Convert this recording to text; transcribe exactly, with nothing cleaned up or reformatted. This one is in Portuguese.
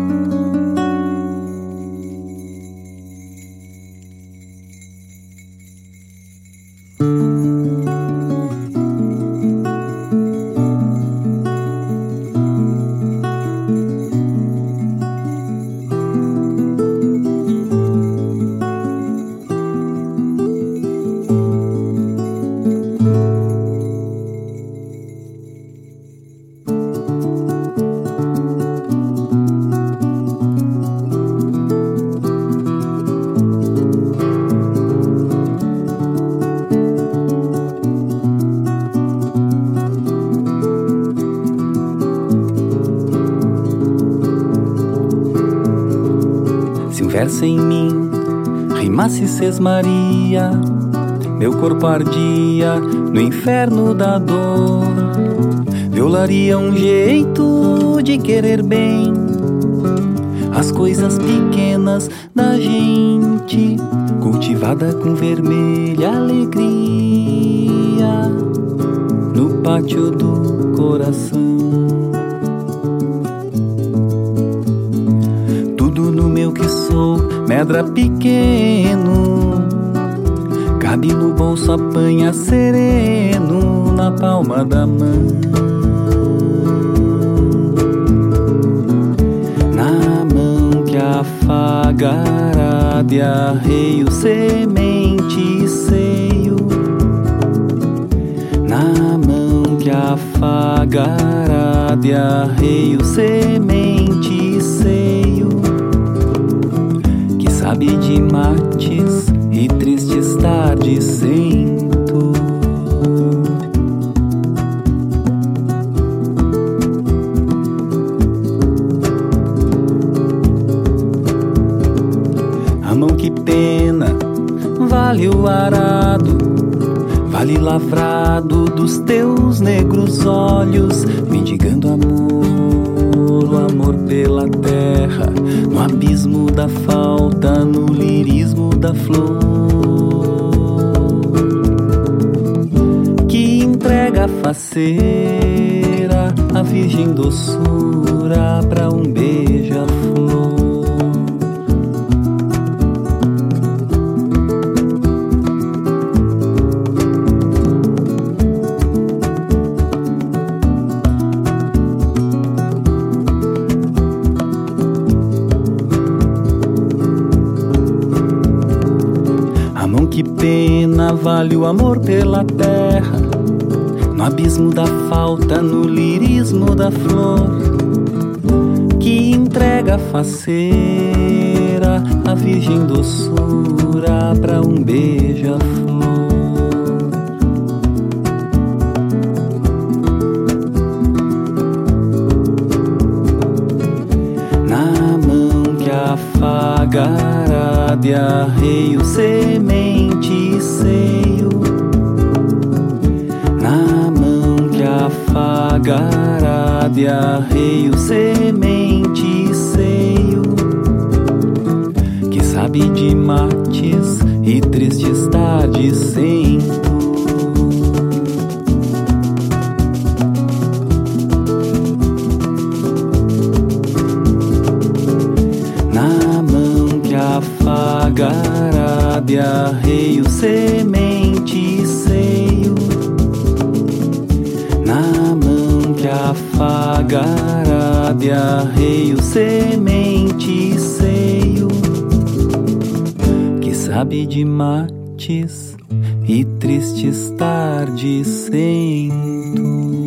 Verso em mim rimasse sesmaria, meu corpo ardia no inferno da dor. Violaria um jeito de querer bem as coisas pequenas da gente, cultivada com vermelha alegria no pátio do coração. Que sou medra pequeno, cabe no bolso, apanha sereno na palma da mão. Na mão que afagará de arreio, semente e seio. Na mão que afagará de arreio, semente e seio. Sabe de mates e tristes tardes sem tu. A mão que pena vale o arado, vale lavrado dos teus negros olhos, mendigando amor, o amor pela terra, no abismo da falta, no lirismo da flor, que entrega a faceira, a virgem doçura pra um beija-flor. Que pena vale o amor pela terra, no abismo da falta, no lirismo da flor, que entrega a faceira, a virgem doçura pra um beija-flor. Na mão que afagará de arreio, semente e seio. Na mão que afagará de arreio, semente e seio, que sabe de mates e tristes tardes sem tu. Na mão que afagará de arreio, semente e seio. Na mão que afagará de arreio, semente e seio, que sabe de mates e tristes tardes sem tu.